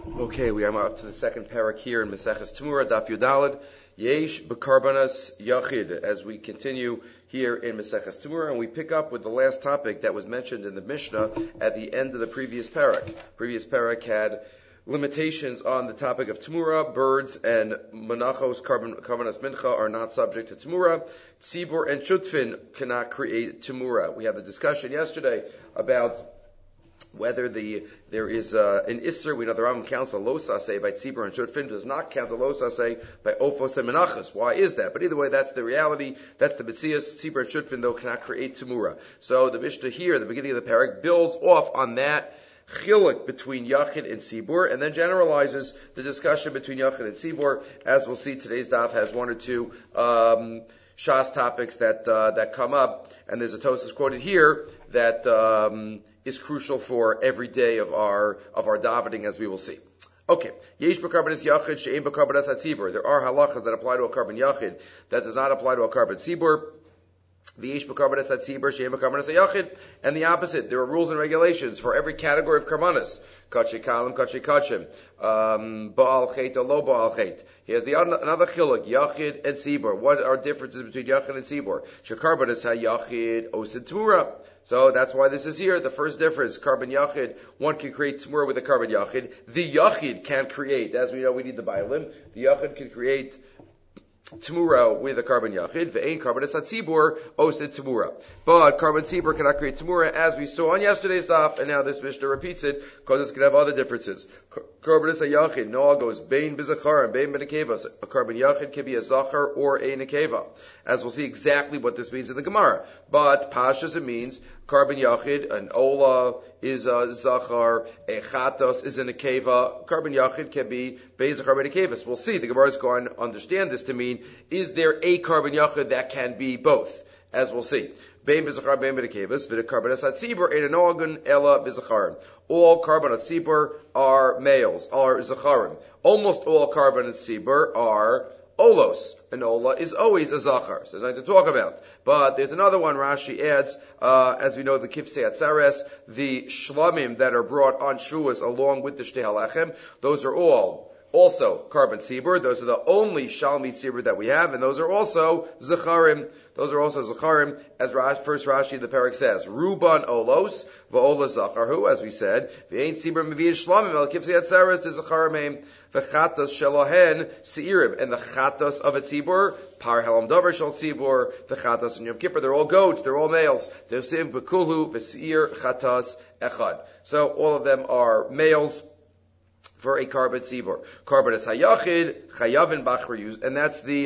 Okay, we are up to the second parak here in Maseches Temura, Daf Yudalad, Yesh B'Karbanas Yachid, as we continue here in Maseches Temura, and we pick up with the last topic that was mentioned in the Mishnah at the end of the previous parak. Previous parak had limitations on the topic of Temura. Birds and Menachos, Karbanas Mincha, are not subject to Temura. Tzibur and Shutfin cannot create Temura. We had the discussion yesterday about whether there is an Isser. We know the Rambam counts a Losaseh by Tzibur and Shutfin, does not count a Losaseh by Ofos and Menachos. Why is that? But either way, that's the reality. That's the Metzias. Tzibur and Shutfin, though, cannot create Temura. So the Mishnah here, at the beginning of the parak, builds off on that chiluk between Yachid and Tzibur, and then generalizes the discussion between Yachid and Tzibur. As we'll see, today's daf has one or two Shas topics that come up, and there's a Tosas quoted here that is crucial for every day of our davening, as we will see. Okay, Yesh b'karbanas Yachid she'ein b'karbanas hatzibur. There are halachas that apply to a carbon Yachid that does not apply to a carbon Tzibur. V'yesh b'karbanas hatzibur she'ein b'karbanas Yachid, and the opposite. There are rules and regulations for every category of karbanas. Kachi kalim, kachi kachim, ba'al chet or lo ba'al chet. Here's another chiluk, Yachid and Tzibur. What are differences between Yachid and Tzibur? Shekarbanas ha-Yachid osid Temura. So that's why this is here. The first difference, carbon Yachid, one can create Temura with a carbon Yachid. The Yachid can't create. As we know, we need the Bailim. The Yachid can create Temura with a carbon Yachid. Ve'ein karbanas hatzibur osid Temura. But carbon Tzibur cannot create Temura, as we saw on yesterday's daf, and now this Mishnah repeats it, because it's going to have other differences. Karbanas hayachid, Noah goes bein b'zachar and bein b'nekeva. A carbon Yachid can be a zachar or a nekeva. As we'll see exactly what this means in the Gemara. But pashas, it means carbon Yachid, an ola is a zachar, a chatos is a nekeva. Carbon Yachid can be bein zachar bein nekeva. We'll see. The Gemara is going to understand this to mean, is there a carbon Yachid that can be both? As we'll see. Bein b'zachar bein b'nekevas, v'de karbanas hatzibur ein anogan ela b'zacharim. All karbanas tzibur are males, are zacharim. Almost all karbanas tzibur are olos. An ola is always a zachar. So there's nothing to talk about. But there's another one Rashi adds, as we know, the kifsei atzares, the shlamim that are brought on Shavuos along with the shtei halechem, those are all also carbon tzibur. Those are the only shalmi tzibur that we have, and those are also zacharim. Those are also zacharim, as first Rashi in the parak says, Ruban olos, va'ola zacharhu, as we said, v'ein tzibur mevi'in shlamim, el kifsei atzares, the zacharim, v'chatos shelohen seirim, and the chatos of a tzibur, par helam davar shel tzibur, the chatos and Yom Kippur, they're all goats, they're all males, they're sim b'kulhu, v'seir chatos echad. So all of them are males for a carbon tzibur. Carbon is hayachid, chayavin b'achrayus, and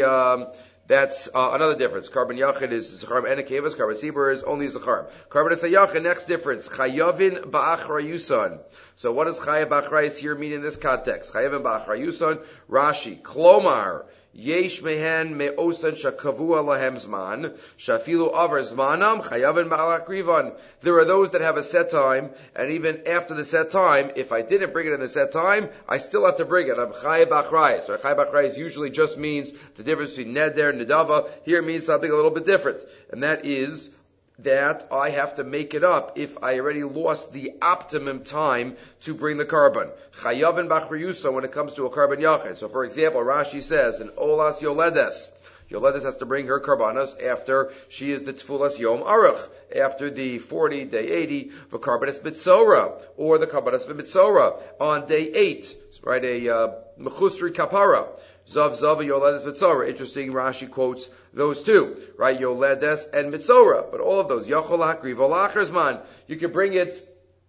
that's another difference. Carbon Yachid is Zacharim and Nekevas. Carbon Tzibur is only Zacharim. Carbon Yachid, next difference. Chayavin ba'achrayusan. So what does Chayav ba'achrayus here mean in this context? Chayavin ba'achrayusan, Rashi, Klomar, Yesh mehen me'osan shakavua lahem zman, shafilu avar zmanam, chayavin ba'alakrivan. There are those that have a set time, and even after the set time, if I didn't bring it in the set time, I still have to bring it. I'm chayav ba'achrayus. So chayav ba'achrayus usually just means the difference between neder and nedava. Here it means something a little bit different. And that is that I have to make it up if I already lost the optimum time to bring the carbon. Chayavin b'achrayusa when it comes to a carbon yachid. So for example, Rashi says, in Olas Yoledes, Yoledes has to bring her karbanas after she is the Tfulas Yom Aruch, after the 40, day 80, the karbanas mitzora, or the karbanas mitzora, on day 8, right, a mechusri kapara. Zav Zava Yoledes Mitzora. Interesting, Rashi quotes those two, right? Yoledes and Mitzora. But all of those, Yachol HaKriv Olacherzman, you can bring it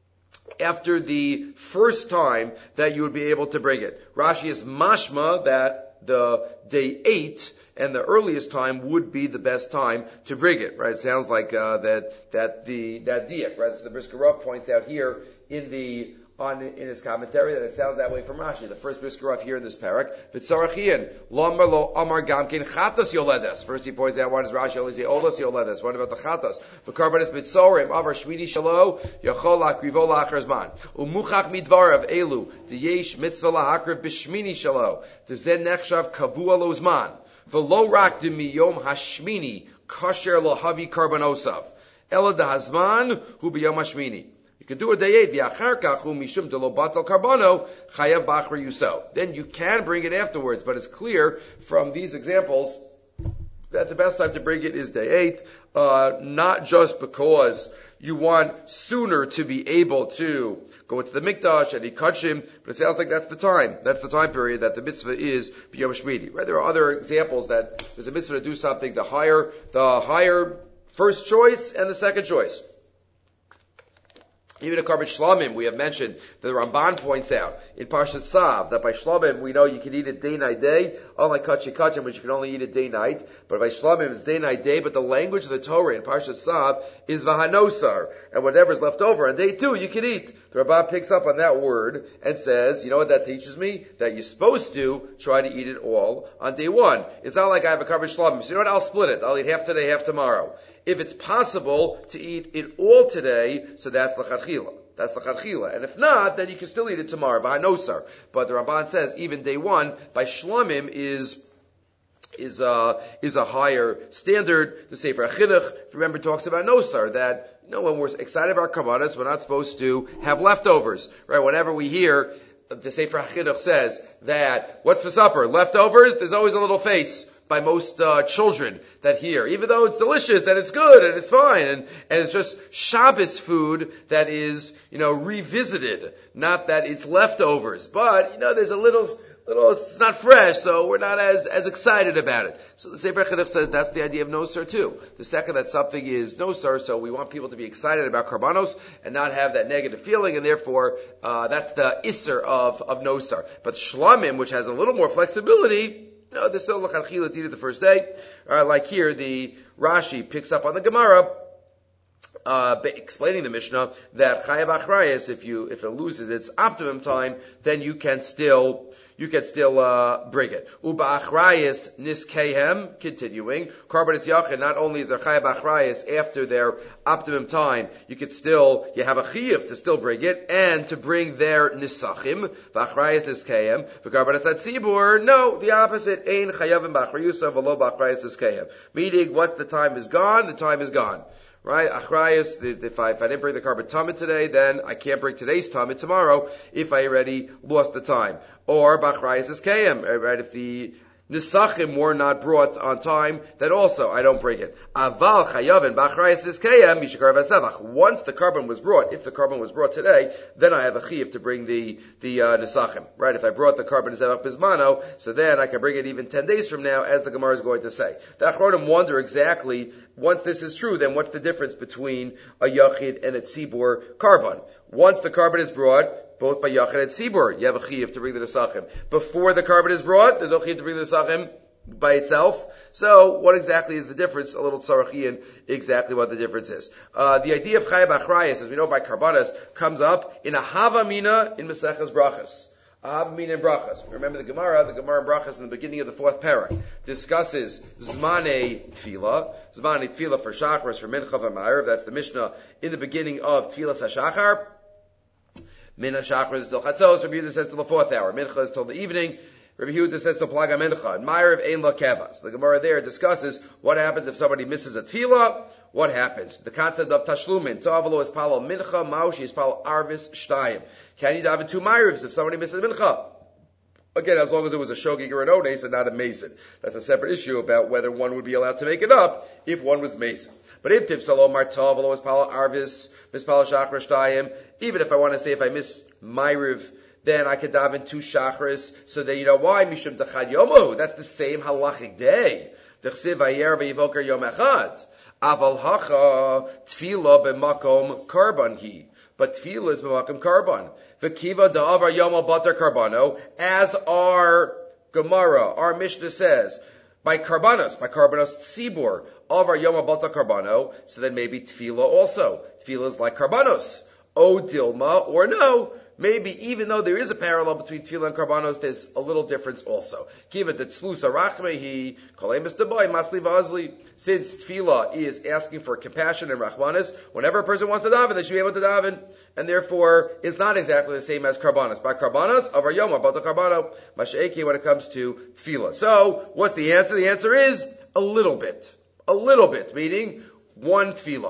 after the first time that you would be able to bring it. Rashi is mashma that the day 8 and the earliest time would be the best time to bring it, right? It sounds like that diak, right? So the Brisker Rav points out here in his commentary that it sounds that way from Rashi. The first Brisker Rav here in this parak, V'tzarachian, Lomar lo Amar Gamkin Chatos Yoledes. First he points out, why does Rashi only say Olas Yoledes? What about the Chatos? V'karbanis Mitzorim, Avar Shmini Shalo, Yachol Akrivo Lachar Zman. Umuchach Midvarav Elu, D'yesh Mitzvah Lahakriv B'Shmini Shalo, D'zen Nechshav Kavua Lo Zman. V'lo rak D'miyom Hashmini, Kasher Lahavi Karbanosav. Ela D'Hazman, Hu B'yom Hashmini. You can do a day 8. Mishum de lo batal karbano chayav bachar yuso. Then you can bring it afterwards, but it's clear from these examples that the best time to bring it is day 8, not just because you want sooner to be able to go into the mikdash and eat kachim, but it sounds like that's the time. That's the time period that the mitzvah is b'yom shmini. Right? There are other examples that there's a mitzvah to do something, the higher first choice and the second choice. Even a Karban Shlamim, we have mentioned, that the Ramban points out in Parshat Tzav, that by Shlamim, we know you can eat it day, night, day, unlike Kachim, which you can only eat it day, night. But by Shlamim, it's day, night, day, but the language of the Torah in Parshat Tzav is Vahanosar, and whatever is left over on day 2, you can eat. The Ramban picks up on that word and says, you know what that teaches me? That you're supposed to try to eat it all on day 1. It's not like I have a Karban Shlamim, so you know what, I'll split it. I'll eat half today, half tomorrow. If it's possible to eat it all today, so that's l'chadchila. That's l'chadchila. And if not, then you can still eat it tomorrow. V'hanosar. But the Ramban says even day 1 by shlamim is a higher standard. The Sefer HaChinuch, remember, talks about nosar, that when we're excited about karbanos, we're not supposed to have leftovers. Right? Whenever we hear the Sefer HaChinuch says that what's for supper? Leftovers? There's always a little face by most children that hear, even though it's delicious and it's good and it's fine and it's just Shabbos food that is revisited, not that it's leftovers. But there's a little it's not fresh, so we're not as excited about it. So the Sefer HaChinuch says that's the idea of nosar too. The second that something is nosar, so we want people to be excited about karbanos and not have that negative feeling, and therefore that's the isser of nosar. But shlamim, which has a little more flexibility, there's still l'chadchila to eat it the first day. Like here, the Rashi picks up on the Gemara, explaining the Mishnah that chayav achrayis, if it loses its optimum time, then you can still bring it. Uba achrayis niskehem, continuing. Karbanis yachid, not only is there chayav achrayis after their optimum time, you have a chiyuv to still bring it, and to bring their nisachim, v'achrayis niskehem, v'karbanis atzibur, no, the opposite, ein chayavim b'achrayusa v'lo b'achrayis niskehem. Meaning, once the time is gone, the time is gone. Right? Achrayas, if I didn't bring the Karban Tamid today, then I can't bring today's Tamid tomorrow if I already lost the time. Or Bachrayas is Kayim, right? If the Nisachim were not brought on time, then also I don't bring it. Aval Chayavin Bachrayas is Kayim, Mishikar Vasevach. Once the Karban was brought, if the Karban was brought today, then I have a Chiv to bring the Nisachim. Right? If I brought the Karban Zevach Bismano, so then I can bring it even 10 days from now, as the Gemara is going to say. The Achronim wonder exactly, once this is true, then what's the difference between a Yachid and a Tzibur Karban? Once the Karban is brought, both by Yachid and Tzibur, you have a Chiyuv to bring the Nesachim. Before the Karban is brought, there's no Chiyuv to bring the Nesachim by itself. So, what exactly is the difference? A little tzarachian, exactly what the difference is. The idea of Chayav Achrayas, as we know by Karbanas, comes up in a Havamina in Maseches Brachas. Havamina in Brachas. Remember the Gemara in Brachas in the beginning of the 4th parak discusses Zmanei Tefillah. Zmanei Tefillah for Shachar, for Mincha v'Ma'ariv. That's the Mishnah in the beginning of Tefillah HaShachar. Mincha Shachar is till Chatzos. Rabbi Yehuda says till the 4th hour. Mincha is till the evening. Rabbi Yehuda says till Plaga Mincha. And Ma'ariv Ein La Keva. So the Gemara there discusses what happens if somebody misses a Tefillah. What happens? The concept of Tashlumin. Ta'avalo is Palo Mincha, Maushi is Palo Arvis Shtayim. Can you daven 2 Ma'arivs if somebody misses Mincha? Again, as long as it was a shogig or an ones and not a mason. That's a separate issue about whether one would be allowed to make it up if one was mason. But if Tivsalo Martav, Alo is Palo Arvis, Mispalo Shachar Shtayim, even if I want to say if I miss Ma'ariv, then I could daven 2 Shachris, so that you know why? Mishum Dechad Yomo. That's the same halachic day. Dechsiv Ayer V'Yivoker Yom Echad. Aval Hacha Tefillah B'Makom Karban Hi. But Tefillah is B'Makom Karban. V'Kiva Da'avar Yomo Batar Karbano, as our Gemara, our Mishnah says, by Karbanos Tzibur, Avar Yomo Batar Karbano, so then maybe Tefillah also. Tefillah is like Karbanos. O Dilma, or no, maybe even though there is a parallel between Tefillah and Karbanos, there's a little difference also. Give it that Tzlusa Rachmehi, Kolemis Deboy, Masli Vazli. Since Tefillah is asking for compassion and Rachmanis, whenever a person wants to daven, they should be able to daven, and therefore is not exactly the same as Karbanos. By Karbanos, Avar Yom, about the Karbano, Masha'eki when it comes to Tefillah. So, what's the answer? The answer is a little bit, meaning 1 Tefillah.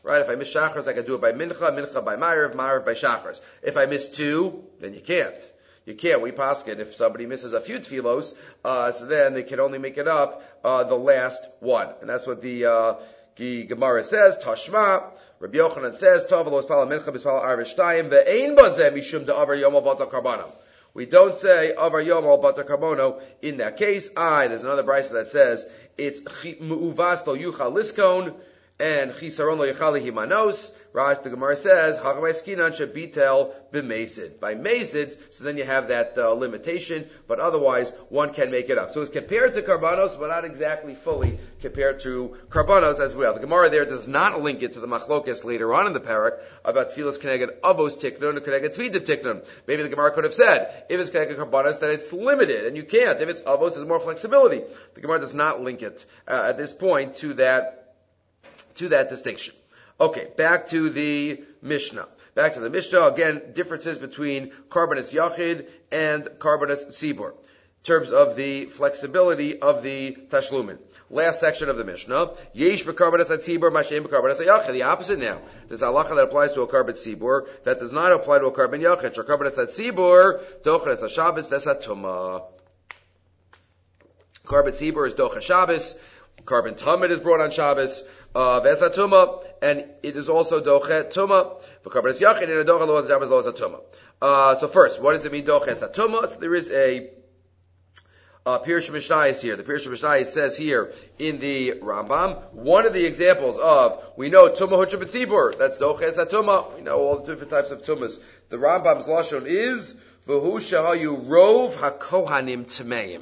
Right? If I miss Shachris, I can do it by Mincha by Ma'ariv by Shachris. If I miss 2, then you can't. You can't. We paskin if somebody misses a few tefillos, so then they can only make it up the last one, and that's what the Gemara says. Tashma. Rabbi Yochanan says, "Tov lo spala mincha b'spala arv shtayim ve'ein bazeh mishum de'avar yom al bata karbano." We don't say avar yom al bata karbono in that case. There's another brayso that says it's mu'uvas lo yuchal liskon and chisaron lo yuchal himanos. Right, the Gemara says, Hachamay skinan shebitel b'mezid. By mezid, so then you have that limitation, but otherwise one can make it up. So it's compared to karbanos, but not exactly fully compared to karbanos as well. The Gemara there does not link it to the machlokes later on in the parak about tefillos keneged avos tiknun or keneged tvidiv tiknun. Maybe the Gemara could have said, if it's keneged karbanos, then it's limited, and you can't. If it's avos, there's more flexibility. The Gemara does not link it at this point to that distinction. Okay, back to the Mishnah. Again, differences between karbanas yachid and karbanas tzibur in terms of the flexibility of the tashlumin. Last section of the Mishnah. Yesh b'karbanas tzibur mashem b'karbanas yachid. The opposite now. There's a halacha that applies to a karban tzibur that does not apply to a karban yachid. Karbanas tzibur dochas haShabbos v'satuma. Karban tzibur is dochas Shabbos. Karban tamid is brought on Shabbos. Vesatuma, and it is also dochet tuma. For karbanas yachid and a dochet lo Shabbos lo tuma. So first, what does it mean dochet satuma? So there is a Pirush Mishnayos here. The Pirush Mishnayos says here in the Rambam, one of the examples of, we know tuma hucha b'tzibur, that's dochet satuma. We know all the different types of tumas. The Rambam's lashon is v'hu shahayu rov hakohanim tmeim.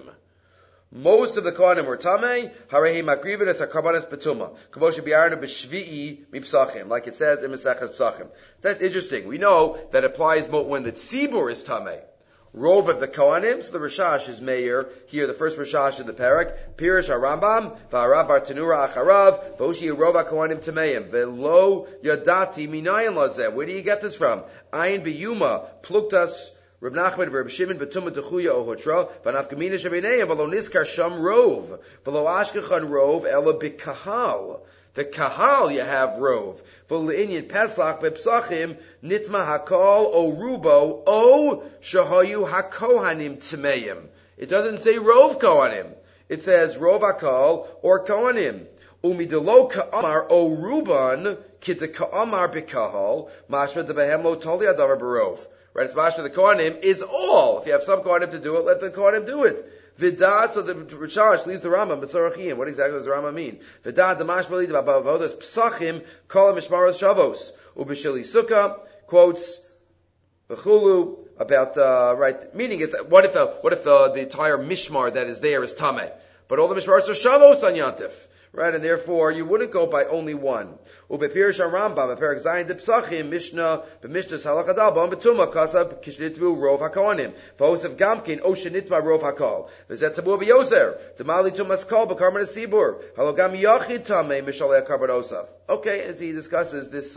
Most of the Kohanim were Tamei, Harehi Makrivin, it's a Karbanas Petuma. Kavosha Biarna B'Shvi'i Mipsachim, like it says in Mesechus Psachim. That's interesting. We know that applies when the Tzibur is Tamei. Rov of the Kohanim, so the Rashash is Meir. Here, the first Rashash in the Parak. Pirish HaRambam, V'Harav Bar Tanura Acharav, Voshi Rov HaKohanim Tameim, Ve'lo Yadati Minayin Lazeh. Where do you get this from? Ayin B'Yuma, Pluktas, Reb Nachman v'Reb Shimon b'tumah dechuya ohutra v'nafkamina shebeneim v'lo niskar sham rov v'lo ashkechan rov ela b'kahal. The kahal you have rov v'lo inyan peslach b'psachim nitma hakal o rubo o shahayu hakohanim tmeim. It doesn't say rov kohanim. It says rov hakal or kohanim. Umidelo ka'amar o ruban kita ka'amar b'kahal mashma debehem lo toli adavar barov. Right, it's mashma the Kohanim is all. If you have some Kohanim to do it, let the Kohanim do it. Vidah, so the Rishash leaves the Rambam, B'tzorachim. What exactly does the Rambam mean? Vidah, the mashma lead about Avodas Psachim, Kol Mishmaros Shavos. Ubishili Sukkah, quotes, B'chulu, about, right, meaning is, what if the entire Mishmar that is there is Tameh? But all the Mishmaros are Shavos on Yantif. Right, and therefore you wouldn't go by only one. Ubepirish Rambam, Perak Zayin de Psachim, Mishnah, b'Mishnah's Halachadal, Bam Betuma, Kasab, Kishnitvu, Rov HaKohanim, V'Hosev Gamkin, Oshenitva, Rov HaKol, V'Zet Tabur B'Yoser, Tamali Tumas Kol, B'Karman Sibur, Halogam Yachid Tameh, Mishaleh Karban Osav. Okay, as he discusses this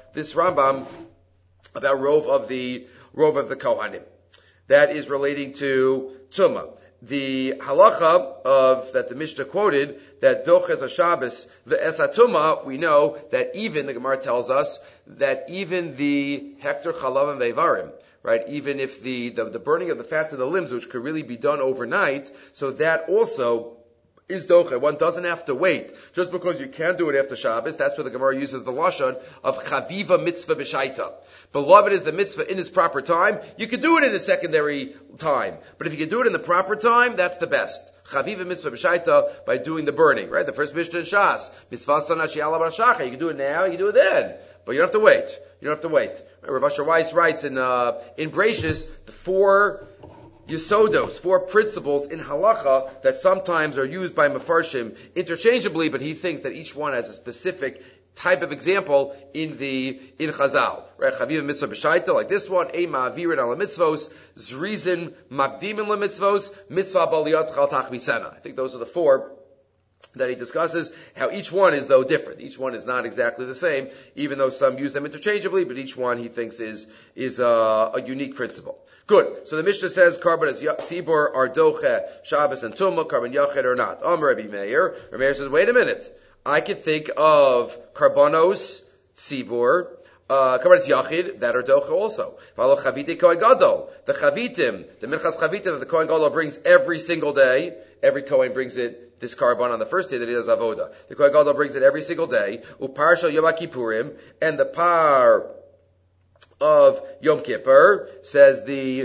Rambam about Rov of the Kohanim. That is relating to Tumah. The halacha of that the Mishnah quoted that doches HaShabbos ve'esatuma, we know that even the Gemara tells us that even the hektar chalav and ve'varim, right? Even if the burning of the fat of the limbs, which could really be done overnight, so that also is doche. One doesn't have to wait just because you can't do it after Shabbos. That's where the Gemara uses the lashon of chaviva mitzvah b'shaita. Beloved is the mitzvah in its proper time. You could do it in a secondary time, but if you can do it in the proper time, that's the best. Chaviva mitzvah b'shaita by doing the burning, right? The first Mishnah in Shas, mitzvah sana shi'ala b'rashacha. You can do it now, you can do it then, but you don't have to wait. You don't have to wait. Rav Asher Weiss writes in Breishis, the four Yesodos, four principles in halacha that sometimes are used by Mefarshim interchangeably, but he thinks that each one has a specific type of example in Chazal. Right? Chaviv mitzvah b'shaita, like this one, Ei ma'avirin ala mitzvos, Zrizin makdimin la mitzvos, mitzvah baliyot chal tachmitzena. I think those are the four that he discusses, how each one is though different. Each one is not exactly the same, even though some use them interchangeably, but each one he thinks is a unique principle. Good. So the Mishnah says, Karbanas Sibur are Doche, Shabbos and Tumah, Karban Yachid or not. Rabbi Meir. Rabbi Meir says, wait a minute. I could think of Karbanos tzibur, Karbanas Yachid, that are docha also. Follow Chavite Kohen Gadol. The Chavitim, the Minchas Chavitim that the Kohen Gadol brings every single day. Every Kohen brings it, this Karban on the first day that he does Avoda. The Kohen Gadol brings it every single day. Upar Shal Yom Kippurim, and the par of Yom Kippur, says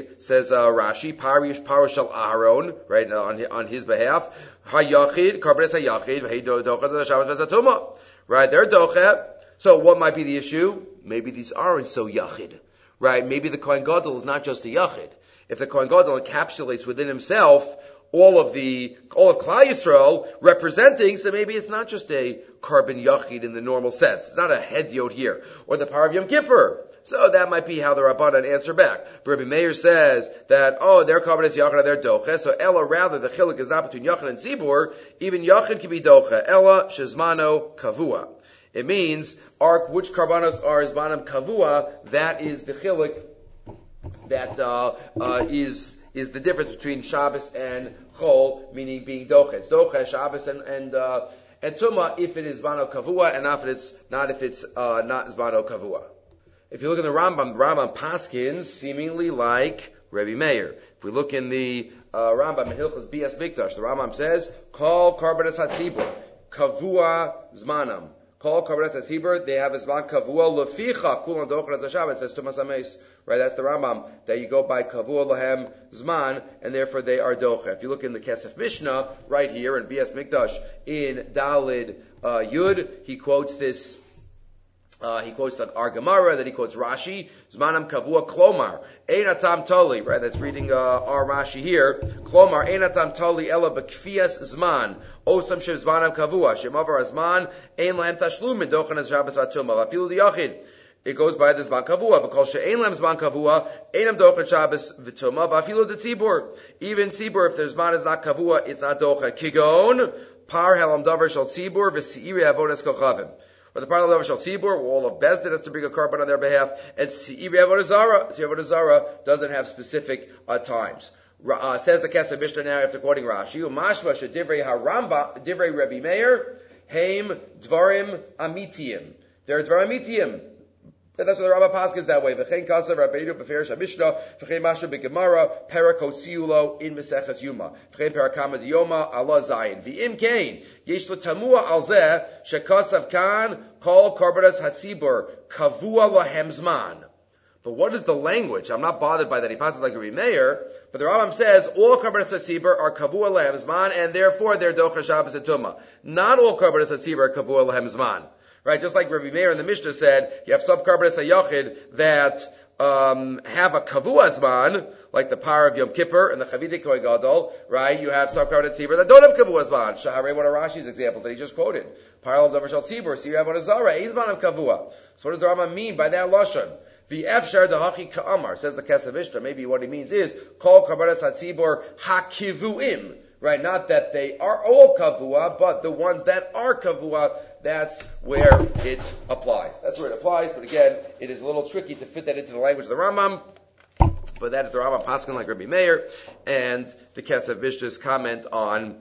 Rashi, Parish Shal Aaron, right, on his behalf. Hayachid, Karbanas Hayachid, V'hei Docha Shabbat V'Zatuma. Right, they're Docha. So what might be the issue? Maybe these aren't so yachid, right? Maybe the Kohen Gadol is not just a yachid. If the Kohen Gadol encapsulates within himself all of Klal Yisrael representing, so maybe it's not just a carbon yachid in the normal sense. It's not a hedyot here, or the power of Yom Kippur. So that might be how the Rabbanan answer back. But Rabbi Meir says that, their carbon is yachid, their docha. So Ella, rather, the chiluk is not between yachid and tzibur. Even yachid can be docha. Ella shizmano kavua. It means which karbanos are zmanam kavua. That is the chiluk that is the difference between Shabbos and Chol, meaning being docha. It's docha, Shabbos and Tumah if it is zmano kavua, and not if it's not zmano kavua. If you look in the Rambam paskins seemingly like Rabbi Meir. If we look in the Rambam in Hilchos Bias Mikdash, the Rambam says, "Kol karbanos hatzibur kavua zmanam." Call Karbanas HaTzibur, they have a Zman Kavua Leficha Kulan Dochras HaShabbos Vestumas HaMeis. Right, that's the Rambam, that you go by Kavua Lahem Zman, and therefore they are Docha. If you look in the Kesef Mishnah, right here in Bias Mikdash, in Dalid Yud, he quotes this, he quotes the Gemara, that he quotes Rashi, Zmanam Kavua Klomar, Einatam Toli, right, that's reading our Rashi here, Klomar, Einatam Toli Ella Bekfias Zman, Osam Shem Zmanam Kavua, Shemavar Azman, Ein Lahem Tashlumin, Dochan Az Shabbos Vatuma, Vafilu Diyachid. It goes by the Zman Kavua, because She'ein Lahem Zman Kavua, Einam Dochan Shabbos Vatuma, Vafilu De Tzibur. Even Tzibur, if their Zman is not Kavua, it's not Docha. Kigon, Par Helam Davar Shal Tzibur, V'Si'iri Avodas Kochavim. Or the Parallel of Shal Tzibur, all of Bezdin has to bring a carbon on their behalf, and Si'iri Avodah Zara. Si'iri Avodah Zara doesn't have specific times. Says the Kesef Mishnah now after quoting Rashi, Umashva Shedivrei Haramba, Divrei Rabbi Meir, Haim Dvarim Amitiyim. They're Dvarim Amitiyim. And that's what the Rambam Paskins that way. V'chein kasav Rabbeinu b'ferish HaMishnah, v'chein mashu b'Gemara, perakot siulo in Meseches Yuma, v'chein perakama diyoma Allah Zayin. V'im kain, yesh lo tamua al zeh, shekasav kan, kol karbanas hatzibur, kavua lahem zman. But what is the language? I'm not bothered by that. He passes like Rabbi Meir, but the Rambam says all karbanas hatzibur are kavua lahem zman, and therefore they're docha Shabbos and Tumah. Not all karbanas hatzibur are kavua lahem zman. Right, just like Rabbi Meir in the Mishnah said, you have some karbanas hayachid that have a kavua zman, like the power of Yom Kippur and the Chavite Kohen Gadol. Right, you have some karbanas tzibur that don't have kavua zman. Shaharei, one of Rashi's examples that he just quoted. Parallel Davar Shal Tzibur, so you have one of Zara, ein zman of kavua. So what does the Rambam mean by that lashon? The efshar dahachi ka'amar, says the Kesef Mishnah. Maybe what he means is call karbanas hatzibur hakivuim. Right, not that they are all kavua, but the ones that are kavua, that's where it applies. That's where it applies, but again, it is a little tricky to fit that into the language of the Rambam, but that is the Rambam Paskin like Rabbi Meir, and the Kesef Mishnah's comment on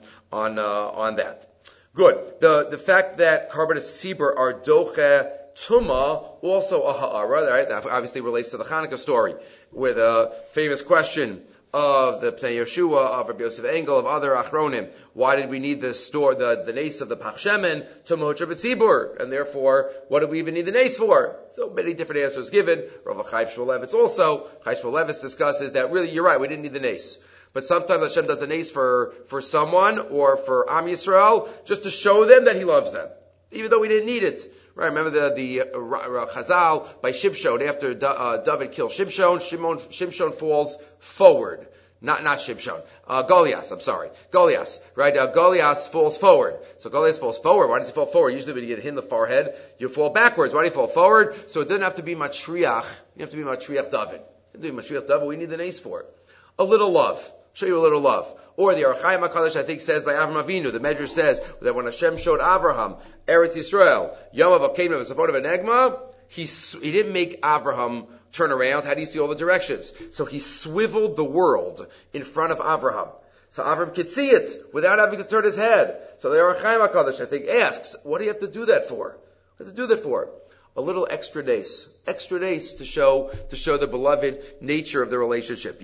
that. Good. The fact that karbanas tzibur are doche Tuma, also a ha'ara, right? That obviously relates to the Hanukkah story, with a famous question of the Pnei Yeshua, of Rabbi Yosef Engel, of other Achronim. Why did we need the nace of the Pach Shemen to Mocher B'tzibur? And therefore, what do we even need the nace for? So many different answers given. Rav Chaim Shmulevitz also. Chaim Shmulevitz discusses that really, you're right, we didn't need the nace. But sometimes Hashem does a nace for someone, or for Am Yisrael, just to show them that He loves them. Even though we didn't need it. Right, remember the Chazal by Shimshon, after David kills Shimshon, Shimshon falls forward. Not Shimshon. Goliath, I'm sorry. Goliath, right? Goliath falls forward. So Goliath falls forward. Why does he fall forward? Usually when you get hit in the forehead, you fall backwards. Why do you fall forward? So it doesn't have to be Matriach. You have to be Matriach David. It doesn't have to be Matriach David. We need the nace for it. A little love. Show you a little love. Or the Archaim HaKadosh, I think, says by Avram Avinu, the Medrash says that when Hashem showed Avraham, Eretz Yisrael, Yom HaVakeim, the support of Enegma, he didn't make Avraham turn around. How do you see all the directions? So he swiveled the world in front of Avraham. So Avraham could see it without having to turn his head. So the Archaim HaKadosh, I think, asks, what do you have to do that for? What do you have to do that for? a little extra days to show the beloved nature of the relationship.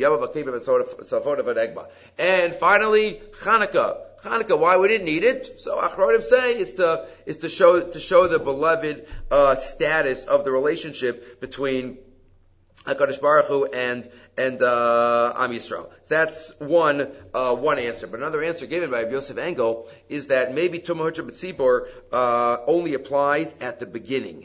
And finally, Chanukah, why we didn't eat it? So Achronim say it's to show the beloved status of the relationship between HaKadosh Baruch Hu and Am Yisrael. So that's one answer. But another answer given by Yosef Engel is that maybe Tumah Hutra B'tzibur only applies at the beginning.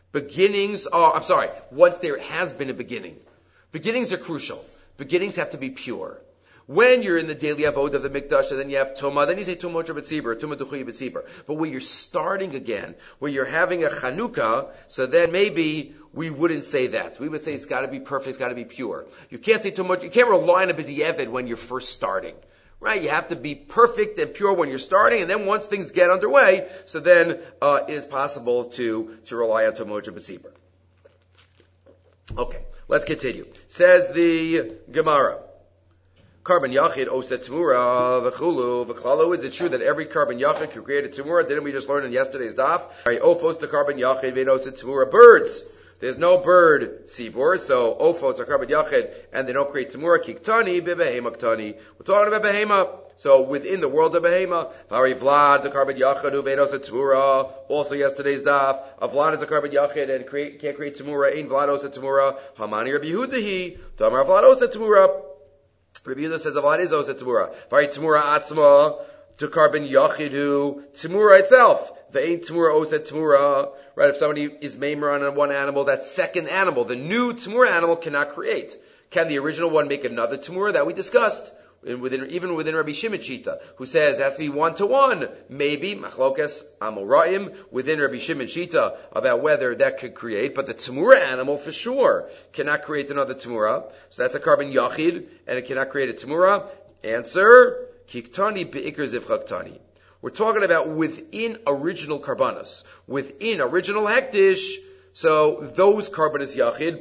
Once there has been a beginning. Beginnings are crucial. Beginnings have to be pure. When you're in the daily avodah of the mikdash, and then you have tumah, then you say tumah b'tzibur, tumah duchuy b'tzibur. But when you're starting again, when you're having a Chanukah, so then maybe we wouldn't say that. We would say it's got to be perfect, it's got to be pure. You can't say tumah. You can't rely on a b'di'evid when you're first starting, right? You have to be perfect and pure when you're starting, and then once things get underway, so then it is possible to rely on tumah b'tzibur. Okay, let's continue. Says the Gemara. Carbon Yachid, Oset Tmura, V'chulu, V'chlalo. Is it true that every carbon Yachid could create a Tmura? Didn't we just learn in yesterday's daf? Ophos to carbon Yachid, Vein Oset Tmura. Birds. There's no bird tzibur, so Ophos are carbon Yachid, and they don't create Tmura. Kiktani, Bebehema Ktani. We're talking about Behema. So within the world of Behema, Vari Vlad, the carbon Yachid, Vein Oset Tmura. Also yesterday's daf. A Vlad is a carbon Yachid and can't create Tmura. Ein Vlad Oset Tmura. Hamani Rabbi Yehudahi. Tamar Vlad Oset Tmura. Rabbi Yehuda says Avad is Oset Tmura. Vari Tmura Atzma to carbon Yachidu Tmura itself. The ain't Tmura Oset Tmura. Right? If somebody is maimer on one animal, that second animal, the new Tmura animal, cannot create. Can the original one make another Tmura? That we discussed. Even within Rabbi Shimon Shita, who says it has to be 1-to-1. Maybe Machlokes Amoraim within Rabbi Shimon Shita about whether that could create, but the Tmura animal for sure cannot create another Tmura. So that's a carbon Yachid, and it cannot create a Tmura. Answer: Kiktani be'ikr zivchaktani. We're talking about within original karbanos, within original hektish. So those karbanos Yachid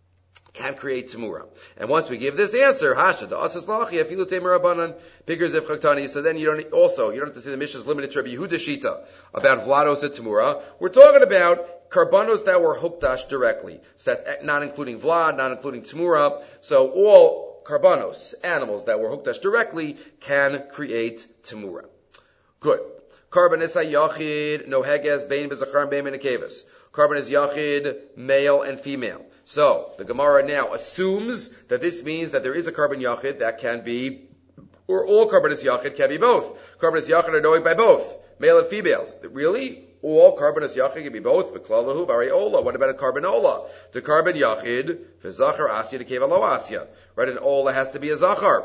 can create Tmura. And once we give this answer, Hasha, the Asas Lachi, Afilu Temer Rabbanan, bigger Ziv Chaktani, so then you don't have to say the Mishnah is limited to Rabbi Yehuda Shita about Vlados and Tmura. We're talking about Karbanos that were Hukdash directly. So that's not including Vlad, not including Tmura. So all Karbanos, animals that were Hukdash directly, can create Tmura. Good. Karban is Yachid, no Heges, Bein Bezachar, Bein Menakevas. Karban is Yachid, male and female. So, the Gemara now assumes that this means that there is a carbon yachid that can be, or all carbon yachid can be both. Carbon yachid are knowing by both, male and females. Really? All carbon yachid can be both? V'klalahu b'areola. What about a carbon ola? The carbon yachid, v'zachar asya to keva lo asya. Right? An ola has to be a zachar.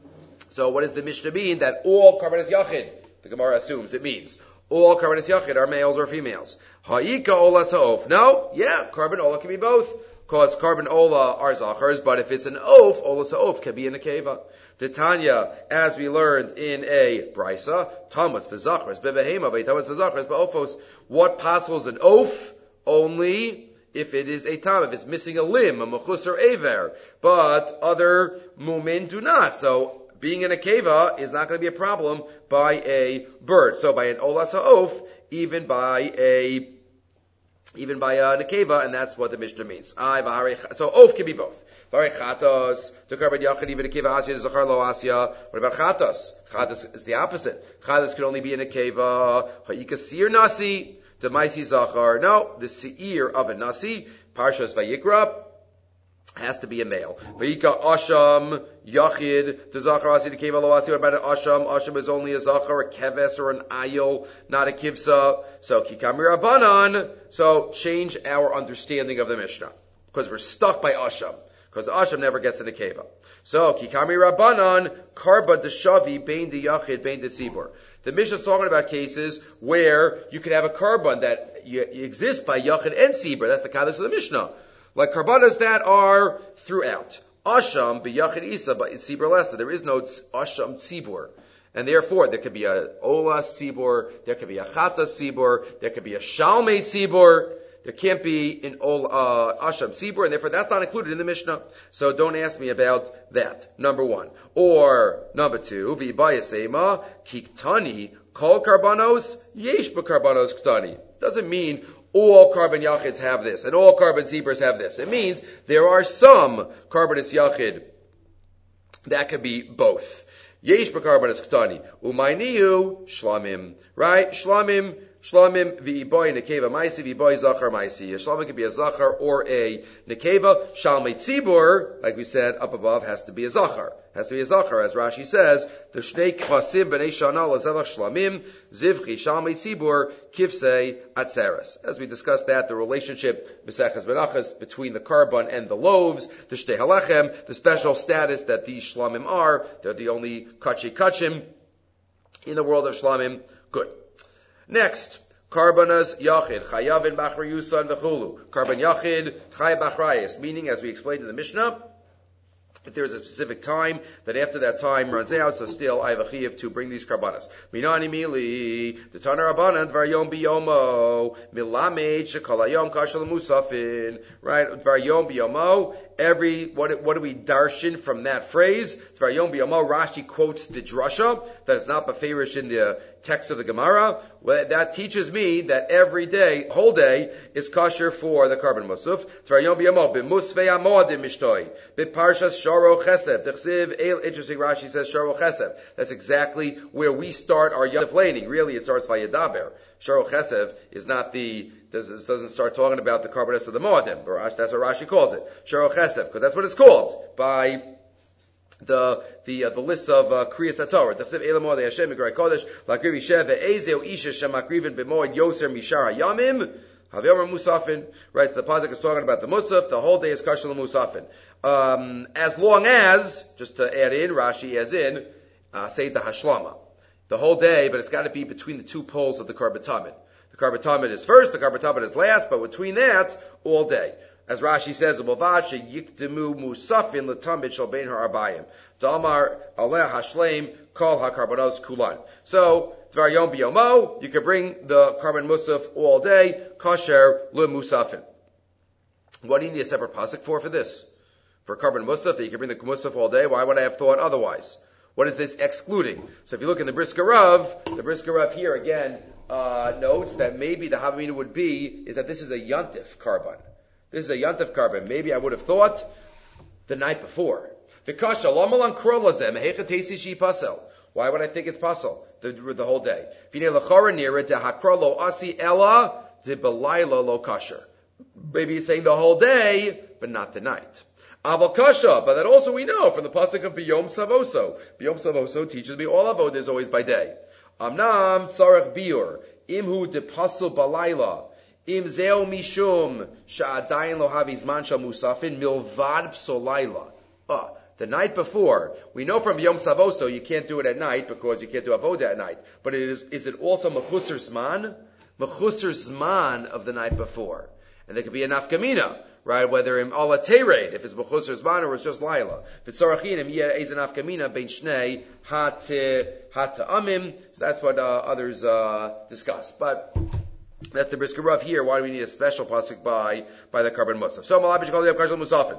So what does the Mishnah mean that all carbon yachid? The Gemara assumes it means all carbon yachid are males or females. Ha'ika ola sa'of. No? Yeah, carbon ola can be both. Because carbon ola are zachars, but if it's an oaf, ola sa'of can be in a keva. Titania, as we learned in a brisa, tamas v'zachars, bebehema, v'tamas v'zachars, ba'ofos. What passes an oaf? Only if it is a tam, if it's missing a limb, a mechus or aver. But other mumin do not. So being in a keva is not going to be a problem by a bird. So by an ola sa'of, even by a nekeva, and that's what the Mishnah means. So oaf can be both. Chatos, to carbon yachid, even nekeva asya, zachar lo asya. What about chatos? Chatos is the opposite. Chatos can only be a nekeva. Ha'ika seir nasi, to maisi zachar. No, the seir of a nasi, parshas vayikra, has to be a male. Vayika asham yachid to zachar asi to keva lo asi. What about an asham? Asham is only a zachar, a keves, or an ayil, not a kivsa. So kikamir abanan. So change our understanding of the Mishnah because we're stuck by asham. Because asham never gets in a keva. So kikamir abanan karba deshavi bein de yachid bein de tzibur. The Mishnah is talking about cases where you could have a karban that exists by yachid and tzibur. That's the kadosh of the Mishnah. Like karbanas that are throughout. Asham b'yachid isa, but it's tzibur lesa. There is no asham tzibur. And therefore, there could be a ola tzibur, there could be a chata tzibur, there could be a shalmei tzibur. There can't be an asham tzibur, and therefore that's not included in the Mishnah. So don't ask me about that. Number one. Or, number two, v'bayasema kiktani kol karbanos yesh b'karbanos ktani. Doesn't mean all Karban Yachids have this, and all Karban Zibras have this. It means there are some Karbanis Yachid that could be both. Yesh b'Karbanis Ktani, umayniyu shlamim, right? Shlamim v'iboy nekeva maisi, v'iboy zachar maisi. A shlamim could be a zachar or a nekeva. Shalmei tzibur, like we said up above, has to be a zachar. Has to be a zachar, as Rashi says, the shnei kvasim b'nei shana l'zevach shlamim, zivchi shalmei tzibur, kivsei atzeres. As we discussed that, the relationship, Meseches Menachos, between the karban and the loaves, the shtei halechem, the special status that these shlamim are, they're the only kachim in the world of shlamim. Good. Next, Karbanas Yachid, Chayavin Bachar Yusan V'chulu. Karban Yachid, Chay Bachrayas, meaning, as we explained in the Mishnah, if there is a specific time, that after that time runs out, so still I have a chiyuv to bring these karbanas. Minani mili, the Tanar Rabbanan, Dvar Yom Biyomo, Milamed, Shekal Hayom Kashal Musafin, right? Dvar Yom Biyomo, what do we darshan from that phrase? Dvar Yom Biyomo, Rashi quotes the drasha, that is not beferish in the text of the Gemara. Well, that teaches me that every day, whole day, is kosher for the karban musaf. Dvar Yom Biyomo, B'musvei Amodim Mishtoi, B'parshas Sharo Chesed. Interesting, Rashi says Sharo Chesed. That's exactly where we start our Yom laning. Really, it starts Vayedaber. Sharo Chesed is not doesn't start talking about the karbanos of the Moadim. That's what Rashi calls it. Sharo Chesed, because that's what it's called by the list of Kriyas HaTorah. Tachsiv Eila Moadei Hashem Migray Kodesh L'Akriv Yishev Ve'ezeu Isha Shemakrivin B'Moed Yoser Mishar HaYamim Havyomer Musafin. Right, so the pasuk is talking about the Musaf. The whole day is Kashal Musafin. As long as, just to add in, Rashi adds in, say the Hashlama. The whole day, but it's got to be between the two poles of the Karban Tamid. The Karban Tamid is first, the Karban Tamid is last, but between that, all day. As Rashi says, "U'bavad sheyiktemu musafin l'tamid shel bein ha'arbayim." Damar aleh hashleim kol hakarbanos kulan. So Dvar Yom Biyomo, you can bring the karban musaf all day, kosher l'musafin. What do you need a separate pasuk for this? For karban musaf, that you can bring the musaf all day. Why would I have thought otherwise? What is this excluding? So if you look in the Brisker Rav here again notes that maybe the Havamina would be is that this is a Yantif karban. This is a Yantif karban. Maybe I would have thought the night before. Why would I think it's pasel the whole day? Maybe it's saying the whole day, but not the night. Avokasha, but that also we know from the pasuk of Biyom Savoso. Biyom Savoso teaches me all avodah is always by day. Amnam tzarech biur imhu de pasel balayla. Im zeo mishum sha'adayin lo havizman shal musafin milvad psolayla. The night before, we know from Yom Savoso you can't do it at night because you can't do avodah at night. But is it also mechusar zman? Mechusar zman of the night before. And there could be a nafkamina, right? Whether in ala tered, if it's mechusar zman or it's just laila. If it's sarachinim, is a nafkamina bein shnei hat amim. So that's what others discuss. But that's the Brisker Rav here. Why do we need a special pasuk by the karban musaf? So malabish kol yom kashal musafin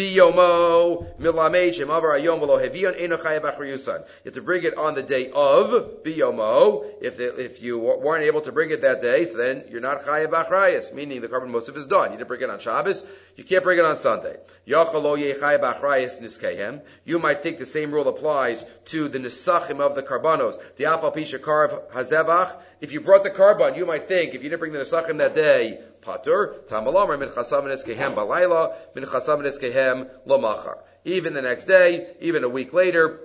biyomo milamed shem avar hayom v'lo hevion eno chayav achar yusan. You have to bring it on the day of biyomo. If you weren't able to bring it that day, so then you're not chayav achrayis, meaning the karban musaf is done. You didn't bring it on Shabbos. You can't bring it on Sunday. Yachalo ye chayav achrayis niskehem. You might think the same rule applies to the nisachim of the karbanos. The afal pisha karv hazevach. If you brought the karban, you might think, if you didn't bring the nesachim that day, patur, tamalamer, min chasam neskehem balayla, min chasam neskehem lomachar. Even the next day, even a week later,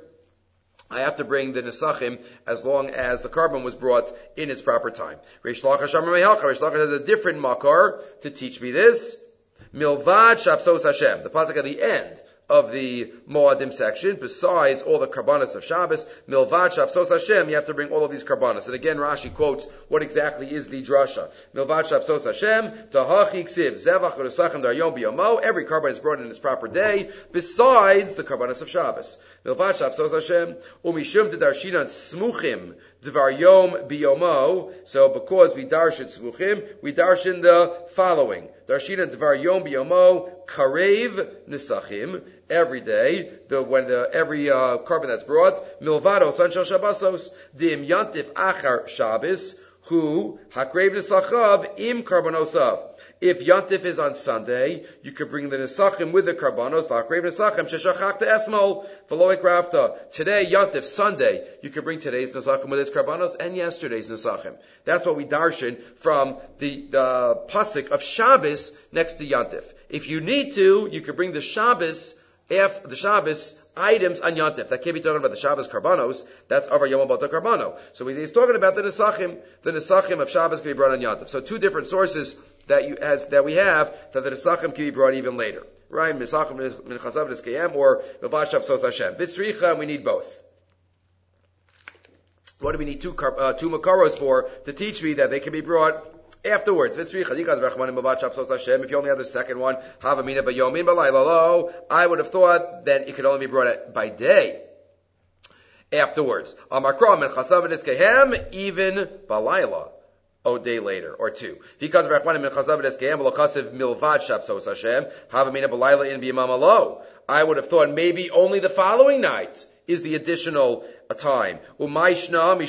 I have to bring the nesachim as long as the karban was brought in its proper time. Reish Lakish has a different makar to teach me this. Milvad shapsos Hashem. The pasuk at the end of the Moadim section, besides all the karbanos of Shabbos, Milvad Shapsos Hashem, you have to bring all of these karbanos. And again, Rashi quotes what exactly is the drasha. Milvad Shapsos Hashem, Tahachi Ksiv, Zevach Urusachem Daryom Biyomo, every karban is brought in its proper day, besides the karbanos of Shabbos. Milvad Shapsos Hashem, Umishum Tedarshinan Smuchim, Dvar Yom Biyomo, so because we darshin Smuchim, we darshin the following. Darshina Dvar Yom Biyomo, Karev Nisachim, every day, every karban that's brought, Milvado Sanshal Shabbosos, Dim Yantif Achar Shabbos, Hu hakrev nesachav im karbonosav. If Yantif is on Sunday, you could bring the Nesachim with the Karbanos. V'akrev Nesachim sheshachachta esmol v'loik rafta. Today, Yantif, Sunday, you could bring today's Nesachim with his Karbanos and yesterday's Nesachim. That's what we darshan from the pasuk of Shabbos next to Yantif. If you need to, you could bring the Shabbos items on Yantif. That can't be talking about the Shabbos Karbanos. That's Avar Yom Bata Karbano. So he's talking about the Nesachim of Shabbos can be brought on Yantif. So two different sources that we have that the Nesachim can be brought even later. Right? Nesachim min Chazav Neskayem or Mevashav Sos Hashem. Vitzricha, we need both. What do we need two Makaros for? To teach me that they can be brought afterwards. If you only have the second one, I would have thought that it could only be brought by day afterwards. Even balayla, a day later or two. Because of I would have thought maybe only the following night is the additional time. Because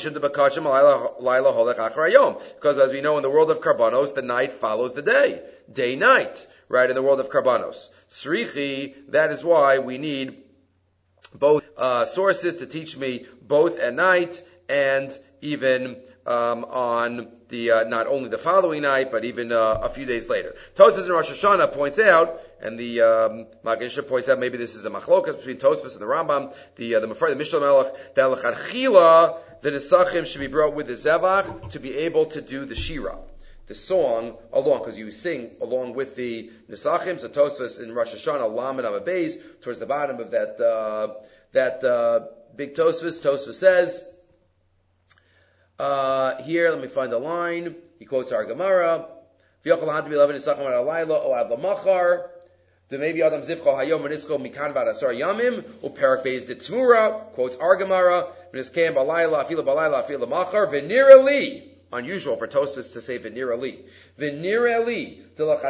as we know in the world of Karbanos, the night follows the day. Day-night, right, in the world of Karbanos. Srichi, that is why we need both sources to teach me both at night and even on the not only the following night, but even a few days later. Tosfos in Rosh Hashanah points out, and the Magen Avraham points out, maybe this is a machlokas between Tosfos and the Rambam, the Mishnah Melech, that l'chadchila the Nesachim should be brought with the Zevach to be able to do the Shira, the song along, because you sing along with the Nesachim. So Tosfos in Rosh Hashanah, Lamed Amud Beis, towards the bottom of that big Tosfos says. Here, let me find the line. He quotes our Gemara. Quotes our Gemara. Unusual for Tosfos to say v'nira li. V'nira li.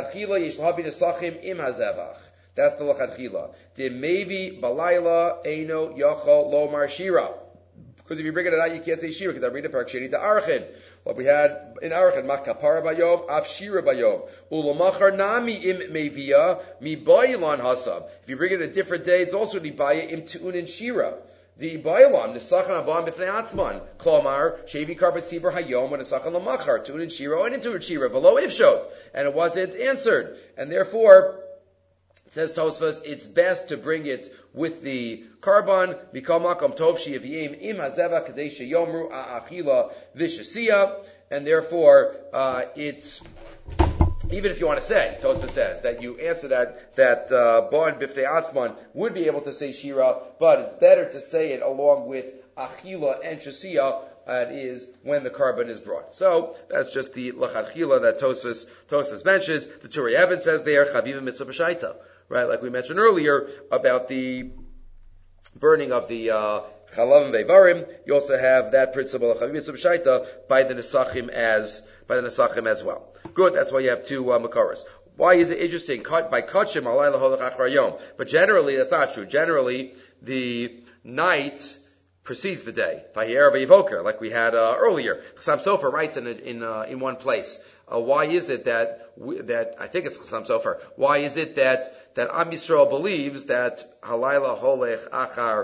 That's the lachadchila. De mevi balayla eino yachol lomar shira. Because if you bring it out, you can't say shira, because I read the parak sheni to Arachin. What we had in Arachin, mach kapara bayom, af shira bayom. Ulamachar nami im mevia, mi bayilan hasab. If you bring it a different day, it's also nibaya im tu'un in shira. The bayilan, nesachan abam b'fnei atzman. Klomar, shevi karbat sibur hayom, when nesachan lamachar, tu'un in shira, and into shira, below ifshot. And it wasn't answered. And therefore, says Tosfos, it's best to bring it with the karban, mikol makom tov she'yaviyim im hazeva kadei sheyomru a'achila v'shasiya, and therefore it's even if you want to say, Tosfos says that you answer that bon b'fnei atzman would be able to say shira, but it's better to say it along with achila and shasiya. It is when the karban is brought. So that's just the lachadchila that Tosfos mentions. The Turei Even says there chaviva mitzvah b'shaita. Right, like we mentioned earlier about the burning of the chalav and vevarim, you also have that principle of chaviv mitzvah b'shaita by the nesachim as well. Good, that's why you have two makaros. Why is it interesting? By kachim alayla holach achar yom, but generally that's not true. Generally, the night precedes the day. Vahi'er v'yivoker, like we had earlier. Chassam Sofer writes in one place. Why is it that I think it's Chassam Sofer? Why is it that Am Yisrael believes that halayla holech achar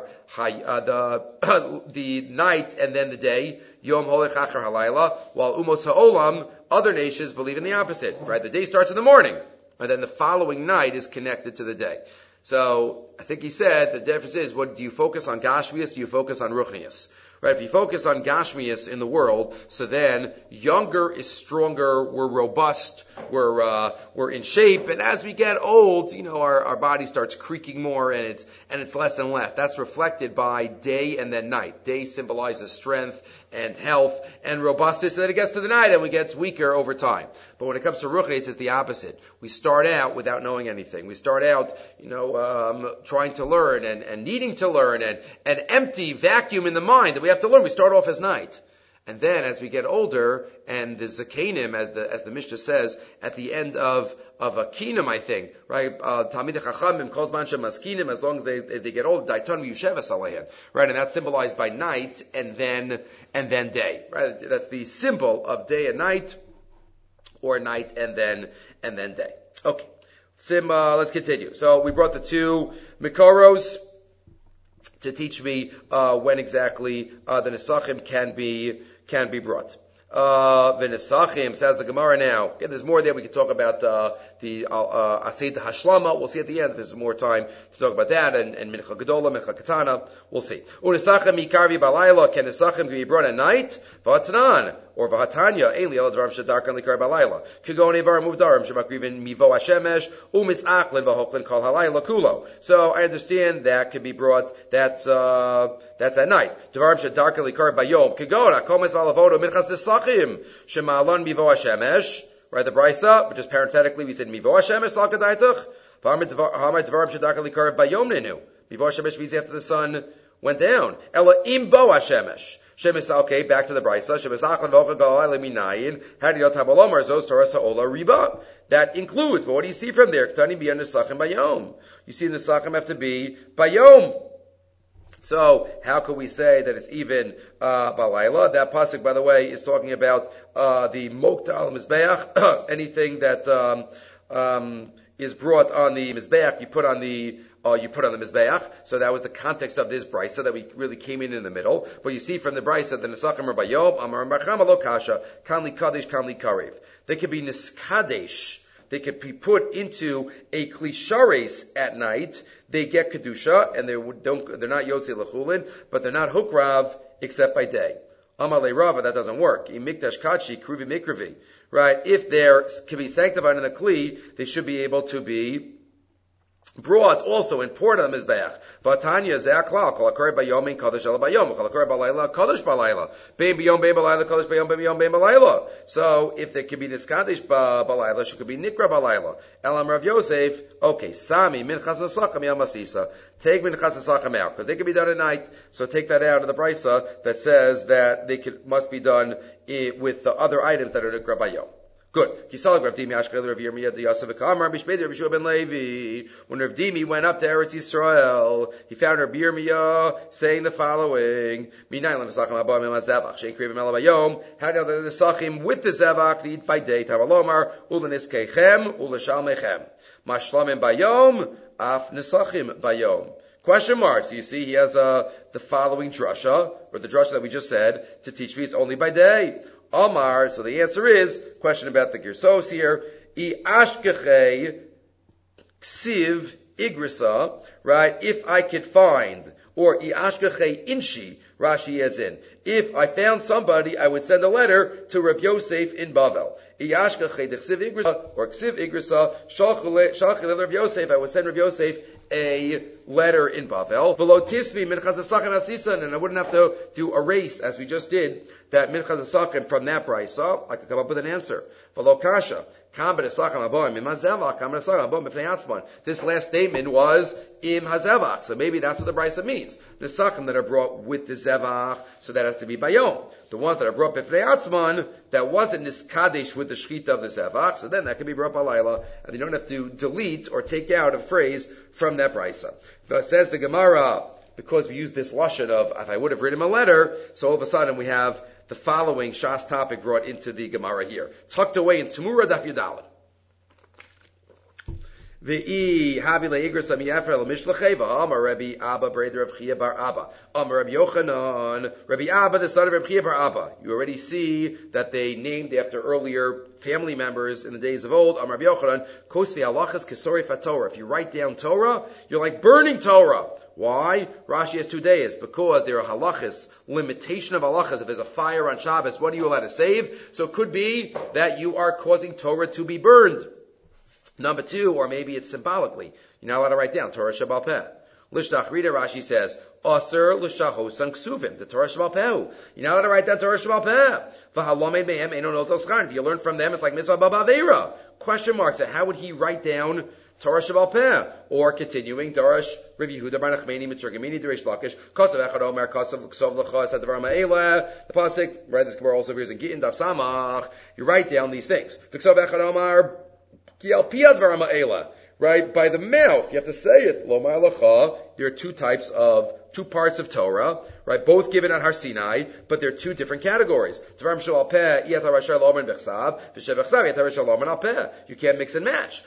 the night and then the day yom holech achar halayla, while umos ha'olam other nations believe in the opposite? Right, the day starts in the morning, and then the following night is connected to the day. So I think he said the difference is, what do you focus on, Gashmias? Do you focus on Ruchnias? Right, if you focus on Gashmias in the world, so then younger is stronger, we're robust, we're in shape, and as we get old, our body starts creaking more, and it's less and less. That's reflected by day and then night. Day symbolizes strength and health and robustness, and then it gets to the night and we get weaker over time. But when it comes to Ruchnias, it's the opposite. We start out without knowing anything. We start out, trying to learn and needing to learn and empty vacuum in the mind that we have to learn. We start off as night. And then as we get older, and the Zakenim, as the Mishnah says, at the end of a Kinim, I think, right? Talmidei Chachamim, Kol Zman Shemaskinim, as long as they get old, Daiton Yusheves Alehem, right? And that's symbolized by night and then day, right? That's the symbol of day and night, or night and then day. Okay. Let's continue. So we brought the two Mikoros to teach me when exactly the Nesachim can be brought. The Nesachim, says the Gemara now. Okay, there's more there. We can talk about the Aseid Hashlama. We'll see at the end. There's more time to talk about that. And Mincha Gedola, Mincha Katana. We'll see. Unesachim Mikarvi Balayla. Can Nesachim be brought at night? V'atanan. Or Vahatanya, Eli al Dvarim Shadarkan Likar Balayla. Kigoni Var Muvdarim Shemakrivin Mivo Hashemesh, Umis Achlin Vahochlin Kal Halayla Kulo. So I understand that could be brought, that's at night. Dvarim Shadarkan Likar Bayom, Kigona, Komes Valavodo, Minchas Desachim, Shemalon Mivo Hashemesh, right, the Brisa, which is parenthetically, we said Mivo Hashemesh, Salkadaitach, Hamad Dvarim Shadarkan Likar Bayom Nenu. Mivo Hashemesh means after the sun went down. Ella Imbo Hashemesh. Shemes, okay, back to the Brisa. Shemes Achan Vocha Galai Leminayin. Hadiyot Habalomar Zos Torah Sa'ola Riba. That includes, but what do you see from there? Ktani B'yan Nesachim Bayom. You see the Nesachim have to be Bayom. So, how could we say that it's even Balayla? That pasuk, by the way, is talking about the Mokta al Mizbeach, anything that is brought on the Mizbeach, you put on the Mizbeach. So that was the context of this brisa that we really came in the middle. But you see from the brisa, the Nesachim are Bayom, Amar Macham Lo Kasha, Kanli Kadesh, Kanli Karev. They could be Niskadesh. They could be put into a Klishares at night. They get Kedusha, and they're not Yotze Lechulin, but they're not Hukrav except by day. Amalei Rava, that doesn't work. Imikdash Kachi, Kruvi Mikrivi. Right? If they can be sanctified in the Kli, they should be able to be brought also in port on the Mizbeach. Vatanya ze'aklal kol akor bayom in kadosh ala bayom kol akor balayla kadosh balayla bein bayom bein balayla kadosh bayom bein bayom bein balayla. So if there could be niskadesh balayla, she could be nikra balayla. Elam Rav Yosef, okay, sami minchas nesachim yam masisa. Take minchas nesachim out because they could be done at night. So take that out of the brisa that says that they must be done with the other items that are nikra bayom. Good. When Rav Dimi went up to Eretz Yisrael, he found Rabbi Yirmiyah saying the following: how do the Nesachim with the Zevach need by day? Tavalomar uleniskechem uleshalmechem mashlamim bayom af Nesachim bayom. Question marks. You see, he has the following drasha, or the drasha that we just said, to teach me it's only by day. Amar, so the answer is, question about the Girsos here, I ashkechei ksiv igrisa, right, if I could find, or I ashkechei inshi, Rashi adds in, if I found somebody, I would send a letter to Rav Yosef in Bavel. I ashkechei ksiv igrisa, or ksiv igrisa, shalchel Rav Yosef, I would send Rav Yosef a letter in Bavel. V'lo tisvi minchas hasachim asisan, and I wouldn't have to erase, as we just did, that minchas hasachim from that brisa. I could come up with an answer. V'lo kasha. This last statement was im hazevach, so maybe that's what the brisa means. The nesachim that are brought with the zevach, so that has to be bayom. The ones that are brought b'fnei atzman, that wasn't niskadesh with the shchita of the zevach, so then that can be brought balayla, and you don't have to delete or take out a phrase from that brisa. Says the Gemara, because we use this lashon of if I would have written him a letter, so all of a sudden we have the following Shas topic brought into the Gemara here, tucked away in Temura Daf Yudalad. Ve'i havi le'igras amiyafer l'mishlacheva. Amar Rabbi Abba, brother of Chia bar Abba. Amar Rabbi Yochanan, Rabbi Abba, the son of Rabbi Chia bar Abba. You already see that they named after earlier family members in the days of old. Amar Rabbi Yochanan, kosvi halachas kesori fatorah. If you write down Torah, you're like burning Torah. Why? Rashi has 2 days. Because there are halachas, limitation of halachas. If there's a fire on Shabbos, what are you allowed to save? So it could be that you are causing Torah to be burned. Number 2, or maybe it's symbolically. You're not allowed to write down Torah Shabbal Peh. Lishtach Rita, Rashi says, Aser l'shahosam ksuvim, the Torah Shabbal Peh. You're not allowed to write down Torah Shabbal Peh. V'halomed mehem eno notos schar. If you learn from them, it's like mitzvah baba aveira. Question marks. How would he write down Torah Shabal Peh, or continuing, Darash Rav Yehuda Bar Nachmani Mitzurgamini Derish Lakish, Kosav Echad Omer, Kosav Ksov L'chos, Advar Ma'ela, the Pasuk, right, this Gemara also appears in Gittin, Daf Samach, you write down these things. Ksov Echad Omer, Ki Al Pi Advar Ma'ela, right, by the mouth, you have to say it, Lo Ma'alacha, there are two parts of Torah, right, both given at Har Sinai, but they're two different categories. You can't mix and match.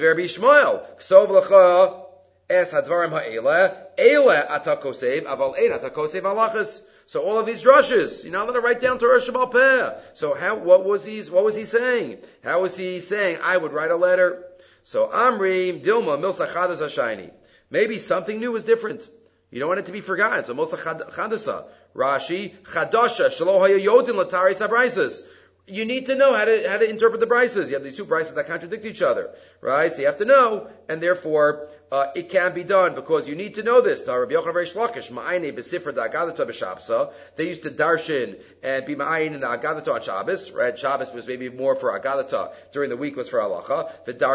So all of these drushes, you're not allowed to write down Torah Shabal Peh. So what was he saying? How was he saying, I would write a letter? So Amri, Dilma, Milsa Chadas Hashayni. Maybe something new was different. You don't want it to be forgotten. So Milsa Chadasa. Rashi, Chadasha, Shalo Haya Yodin Latari Tabraisas. You need to know how to interpret the brises. You have these two brises that contradict each other, right? So you have to know, and therefore it can be done because you need to know this. They used to darshan and be ma'ayin in the Agadata on Shabbos, right? Shabbos was maybe more for Agadata. During the week was for halacha.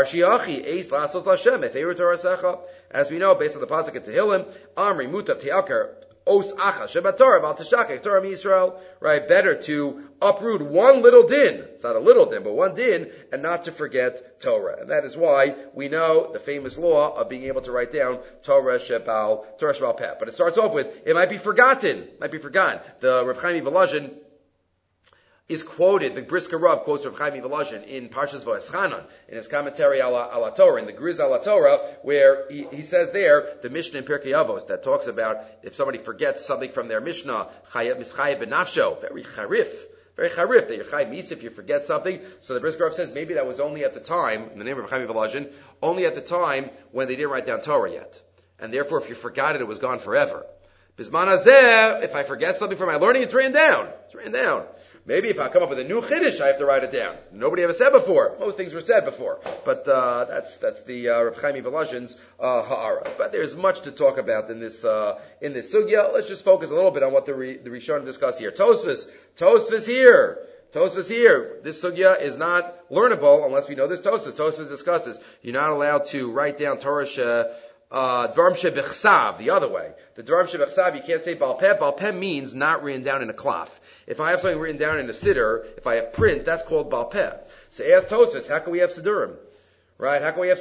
As we know, based on the pasuk in Tehillim, Amri Mutav Te'akar. Os acha shebatorah val tishtakek Torah Yisrael. Right, better to uproot one little din. It's not a little din, but one din, and not to forget Torah. And that is why we know the famous law of being able to write down Torah Shebal Peh. But it starts off with it might be forgotten. The Reb Chaim Volozhin is quoted, the Brisker Rav quotes Rav Chaim Volozhin in Parshas Va'eschanan, in his commentary ala Torah, in the Griz ala Torah, where he says there, the Mishnah in Pirkei Avos, that talks about if somebody forgets something from their Mishnah, Mischayev benafsho, very charif, that you're chayiv mis if you forget something. So the Brisker Rav says maybe that was only at the time, in the name of Rav Chaim Volozhin, only at the time when they didn't write down Torah yet. And therefore if you forgot it was gone forever. Bisman hazeh, if I forget something from my learning, it's written down. Maybe if I come up with a new chiddush, I have to write it down. Nobody ever said before. Most things were said before. But that's the Rav Chaim Volozhin's ha'ara. But there's much to talk about in this sugya. Let's just focus a little bit on what the Rishonim discuss here. Tosfos here. This sugya is not learnable unless we know this Tosfos. Tosfos discusses you're not allowed to write down Torah Dvarim Shebechsav, the other way. The Dvarim Shebechsav, you can't say Baal Peh. Baal Peh means not written down in a cloth. If I have something written down in a siddur, if I have print, that's called Baal Peh. So ask Tosfos, how can we have siddurim? Right? How can we have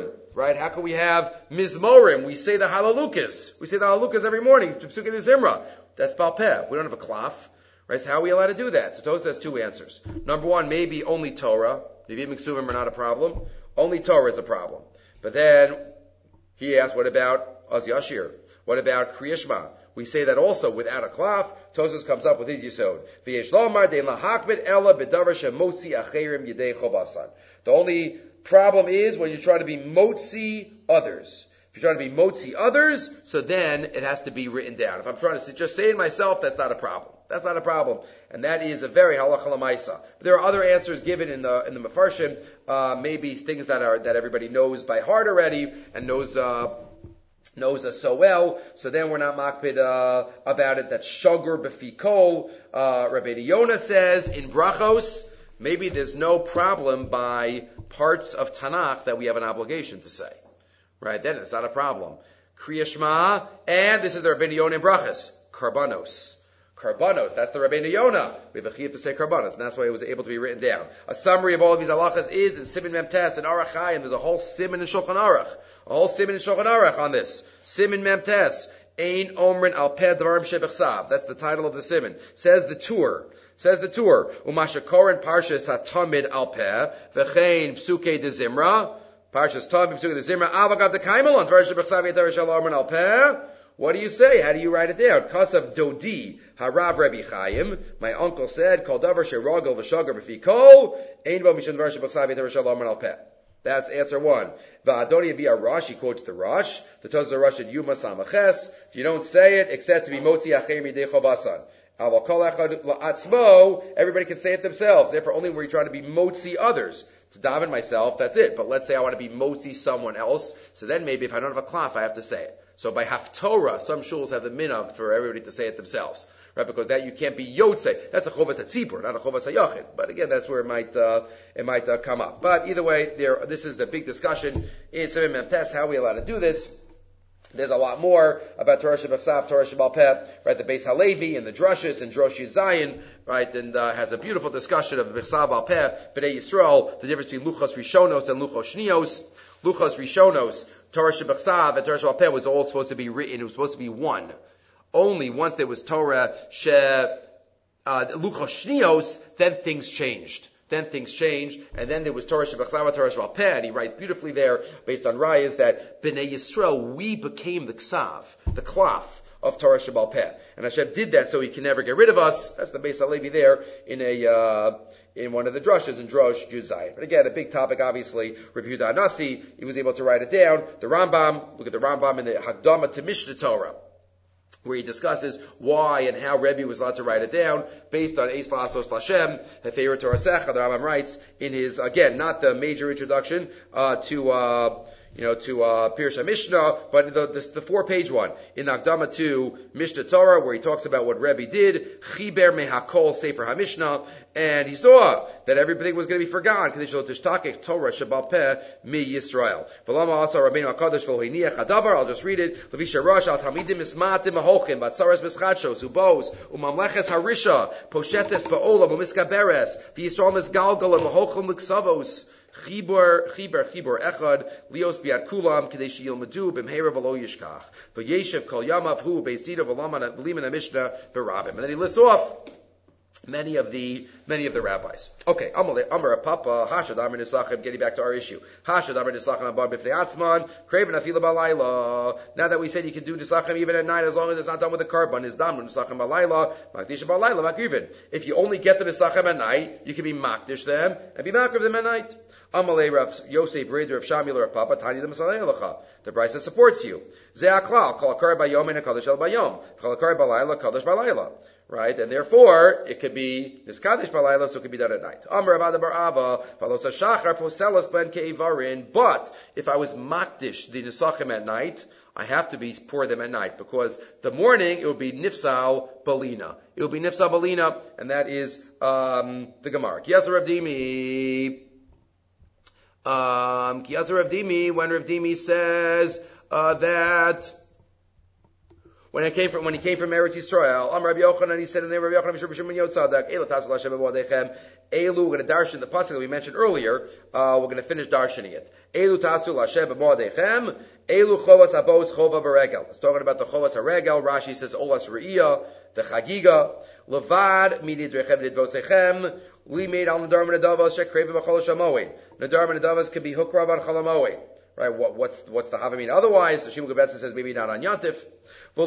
Mizmorim? We say the Halalukas every morning, Psukei de Zimra. That's Baal Peh. We don't have a cloth. Right? So how are we allowed to do that? So Tosfos has two answers. Number one, maybe only Torah. Nevi'im and Ksuvim are not a problem. Only Torah is a problem. But then, he asked, what about Az Yashir? What about Kriya Shema? We say that also without a cloth. Tosfos comes up with his yisod. The only problem is when you try to be motzi others. If you're trying to be motzi others, so then it has to be written down. If I'm trying to just say it myself, that's not a problem. And that is a very halacha l'maisa. There are other answers given in the Mefarshim, maybe things that everybody knows by heart already and knows us so well. So then we're not makpid about it. That's shagur b'fikol. Rabbi Yonah says in brachos, maybe there's no problem by parts of Tanakh that we have an obligation to say. Right? Then it's not a problem. Kriya Shema, and this is the Rabbi Yonah in brachos, karbanos, that's the Rabbeinu Yonah. We have a chiyuv to say karbanos, and that's why it was able to be written down. A summary of all of these halachas is in Siman Memtes and Arach Chaim. There's a whole Siman in Shulchan Aruch. On this. Siman Memtes. Ein Omrin Al Peh Dvarim Shebechsav. That's the title of the Siman. Says the Tur. Umashakorin Parshas HaTamid Al Peh. V'chein Psukei de Zimra. Parshas Tamid Psukei de Zimra. Avagav de Kaimelon. Dvarim Shebechsav Yedar Shal Omrin Al Peh. What do you say? How do you write it down? Kasav Dodi Harav Rabbi Chaim. My uncle said, Kol Davar Sheragel V'Shagar B'Fikol Ein Bo Mishon Dvar Shebechsav Yedar Shal Omrin Al Peh. That's answer one. Va'adoni Avi Arash, he quotes the Rosh. The Tozah Rosh at Yuma Samaches. If you don't say it, except to be Motzi Acher Midei Chobasan. Aval Kol Echad La'atzmo, everybody can say it themselves. Therefore, only when you're trying to be Motzi others. To daven myself, that's it. But let's say I want to be Motzi someone else. So then maybe if I don't have a cloth, I have to say it. So by haftorah, some shuls have the minhag for everybody to say it themselves, right? Because that you can't be yotze. That's a chovas hatzibur, not a chovas hayachid. But again, that's where it might come up. But either way, this is the big discussion in Simon Memtes, how we allowed to do this. There's a lot more about Torah Shebachsav, Torah Shebal Peh, right? The Beis Halevi and the Drushes and Drosh Yud Zayin, right? And has a beautiful discussion of the Bechsav Al Peh, B'nai Yisrael, the difference between Luchos Rishonos and Luchos Shnios. Luchos Rishonos, Torah Shebachsav and Torah Shebal Peh was all supposed to be written. It was supposed to be one. Only once there was Torah Luchos Shnios, then things changed. And then there was Torah Shebachsav, Torah Shebal Peh, and he writes beautifully there, based on Rayas, that B'nai Yisrael, we became the Ksav, the Klaf of Torah Shebal Peh. And Hashem did that so he can never get rid of us. That's the Beis Halevi there in one of the drushes in Drosh Yud Zayin. But again, a big topic, obviously. Rabbi Yehuda Anasi, he was able to write it down. The Rambam, look at the Rambam in the Hakdama to Mishnah Torah, where he discusses why and how Rebbe was allowed to write it down based on Eis La'asos L'Hashem, Hefeir Torah Secha. The Rambam writes in his, again, not the major introduction to Pirush HaMishnah, but the 4-page one in Akdama to Mishnah Torah, where he talks about what Rebbe did, Chiber Mehakol Sefer HaMishnah, and he saw that everything was going to be forgotten. Torah Shebal Peh mi Yisrael. I'll just read it. Levisha Rosh al Talmidim Mismatim Ahochim Batzaras Mischachos Ubos Umamleches Harisha Poshetes Ba'olam Umiskaberes V'Yisrael Misgalgal Mahochim Liksavos Chibor Echad Lios Biad Kulam Kadesh Yilmadu B'Mheira V'Lo Yishkach V'Yeshev Kol Yamav Hu Beis Dida V'Laman V'Liman HaMishnah V'Rabim. And then he lists off many of the rabbis. Okay, Amar Papa Hashad Amar Nisachim. Getting back to our issue, Hashad Amar Nisachim Abad B'Fnei Atzman Kraven Afila Balayla. Now that we said you can do Nisachim even at night as long as it's not done with a carbon, is done with Nisachim Balayla. Makdish Balayla Makriven. If you only get the Nisachim at night, you can be Makdish them and be Makriv them at night. Amalei Rav Yosef Reder of Shamil Rav Papa Tani the Masalei Alacha. The Brisa supports you. Ze Aklal Kol Akar Bayom and Kadosh El Bayom. Kol Akar Balayla Kadosh Balayla. Right, and therefore it could be Niskadish Balayla, so it could be done at night. Amar Avada Bar Ava Valosa Shachar Poselas Ben Keivarin. But if I was Makdish the Nisachim at night, I have to be pour them at night, because the morning it will be Nifsal Balina. It will be Nifsal Balina, and that is the Gemara. Kiyazar Rav Dimi. Kiyazar Rav Dimi, when Rav Dimi says that when he came from Eretz Yisrael, Rabbi Yochanan, he said in there, Rabbi Yochanan, Shimon Yotzadak, Elu Tasul Hashem B'Vodechem, Elu, we're going to darshan the pasuk that we mentioned earlier. We're going to finish darshaning it. Elu Tasul Hashem B'Vodechem, Elu Chovas Abos Chova Beregel. It's talking about the Chovas HaRegel. Rashi says Olas Re'iyah, the Chagiga, Levad Mididrechem Nidvosechem. We made al Nadar Menadavas Shekrevi B'Chol Shamoin. Nadar Menadavas could be Hukrav on Chalamoin. Right? What's the Havamina? Otherwise, the Shimon Gebetza says maybe not on Yantif. What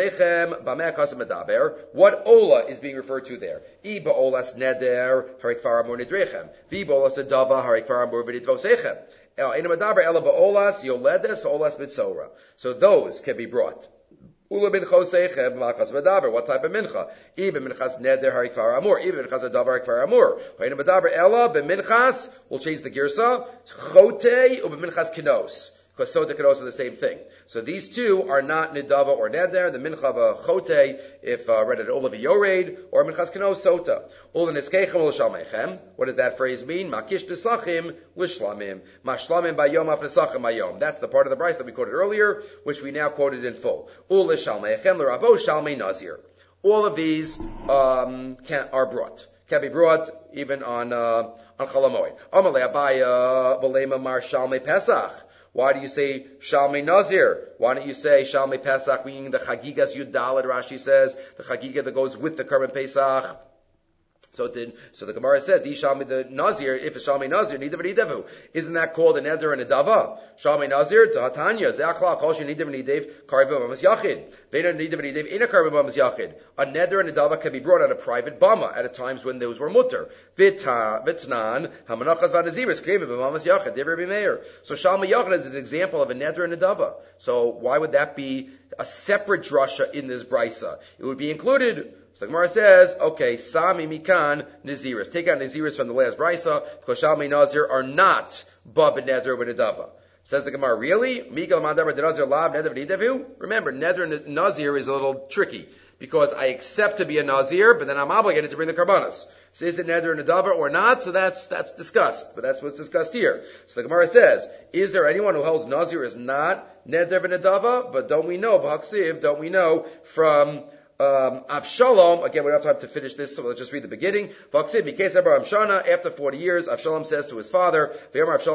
Ola is being referred to there? I ba'olas neder harik far amor nidrechem. Vi ba'olas adava harik far amor v'nitvosechem. In a madaber ela ba'olas yoledes va'olas mitzora. So those can be brought. Ula minchosechem machas madaber. What type of mincha? I b'minchas neder harik far amor. I b'minchas adava harik far amor. In a madaber ela b'minchas, we'll change the girsa. Chote u b'minchas kinos. Because sota could also the same thing. So these two are not nidava or neder. The mincha of a chote, if read at olav yored, or minchas kano sota. Ula niskechem l'shalmechem. What does that phrase mean? Makish nesachim l'shlamim. Mashlamim bayom af nesachim bayom. That's the part of the Bryce that we quoted earlier, which we now quoted in full. Ula shalmechem l'rabo shalmei nazir. All of these are brought. Can be brought even on chalamoid. Amalei abaya v'lema mar shalmei pesach. Why do you say Shalmei Nazir? Why don't you say Shalmei Pesach, meaning the Chagigas Yud Daled? Rashi says the Chagiga that goes with the Korban Pesach. So the Gemara says, the Nazir, if it's Shalmei Nazir, Nidav, isn't that called a Neder and a Dava? Shalmei Nazir, Ta'atanya, Ze'akla, Kolshi Nidav Nidav, Karba Bamas Yachid. Vena Nidav Nidav, in a Karba Bamas Yachid. A Neder and a Dava can be brought at a private Bama, at times when those were mutter. Vitnan, Hamanachas Vanaziris, Kreva Bamas Yachid, Dever Bimeir. So Shalmei Yachid is an example of a Neder and a Dava. So why would that be a separate drasha in this brisa? It would be included. So Gemara says, okay, Sami Mikan Naziris. Take out Naziris from the last brisa, because Shalmei Nazir are not Bab and Neder with a Dava. Says the Gemara, really? Remember, neder and nazir is a little tricky because I accept to be a nazir, but then I'm obligated to bring the karbanos. So is it neder and nadavar or not? So that's discussed, but that's what's discussed here. So the Gemara says, is there anyone who holds nazir is not neder and nadava? But don't we know from Avshalom, again, we don't have time to finish this, so let's just read the beginning. After 40 years, Avshalom says to his father, I'm going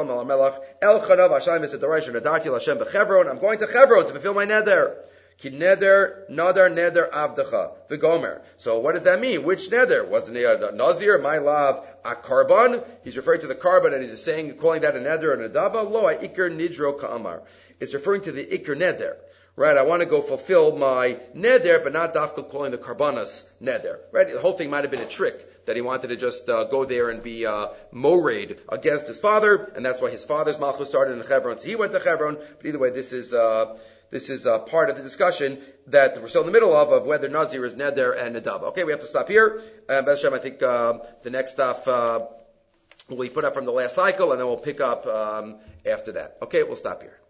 to Hebron to fulfill my neder. Ki neder, avdecha, the gomer. So what does that mean? Which neder? Wasn't it a nazir, my love, a karban? He's referring to the karban and he's calling that a neder and a dava. Lo, a ikr nidro ka'amar. It's referring to the ikr neder. Right, I want to go fulfill my neder, but not dafka calling the karbanas neder. Right, the whole thing might have been a trick that he wanted to just go there and be moraid against his father, and that's why his father's malchus started in Hebron. So he went to Hebron. But either way, this is part of the discussion that we're still in the middle of whether nazir is neder and nadava. Okay, we have to stop here. B'ez Hashem, I think the next stuff will be put up from the last cycle, and then we'll pick up after that. Okay, we'll stop here.